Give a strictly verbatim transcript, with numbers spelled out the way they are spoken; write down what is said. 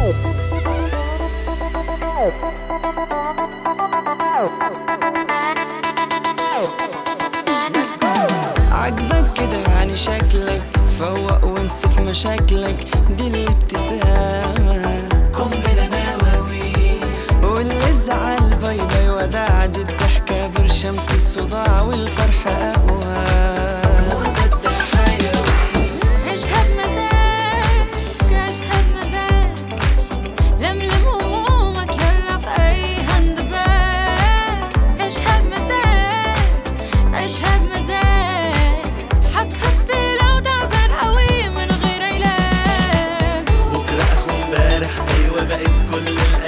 عجبك كده يعني شكلك، فوق وانسف مشاكلك، دي الابتسامة قنبلة نووي. واللي زعل باي باي وداع، دي الضحكة برشمة الصداع والفرحة أقوى. مضاد حيوي عيشها بمزاج، عيشها بمزاج، لملم همومك يلا في أي هاند باج. عيشها بمزاج، عيشها بمزاج، حتخفي لو تعبان قوي من غير علاج. بكرة أخو امبارح، أيوة بقت كل الأيام